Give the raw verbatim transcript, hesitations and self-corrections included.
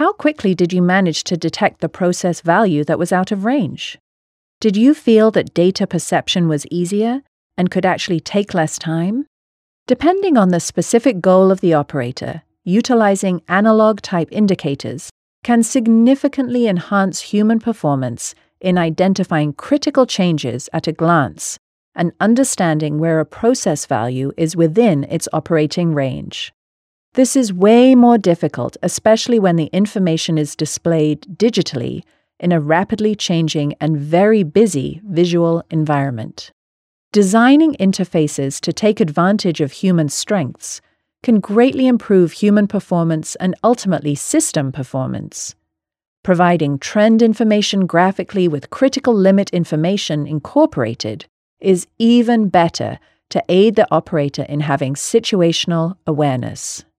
How quickly did you manage to detect the process value that was out of range? Did you feel that data perception was easier and could actually take less time? Depending on the specific goal of the operator, utilizing analog-type indicators can significantly enhance human performance in identifying critical changes at a glance and understanding where a process value is within its operating range. This is way more difficult, especially when the information is displayed digitally in a rapidly changing and very busy visual environment. Designing interfaces to take advantage of human strengths can greatly improve human performance and ultimately system performance. Providing trend information graphically with critical limit information incorporated is even better to aid the operator in having situational awareness.